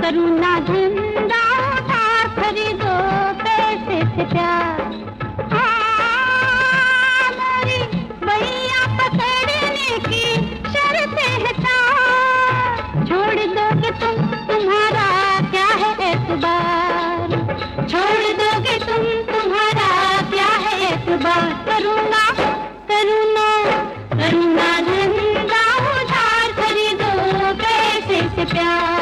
करुणा धंधा उधार खरीदो पैसे से प्यार। मेरी भैया पकड़ने की शर्तें है चार। छोड़ दोगे तुम, तुम्हारा क्या है एतबार। छोड़ दोगे तुम, तुम्हारा क्या है एतबार। करुणा करुणा करुणा धंधा उधार खरीदो पैसे से प्यार।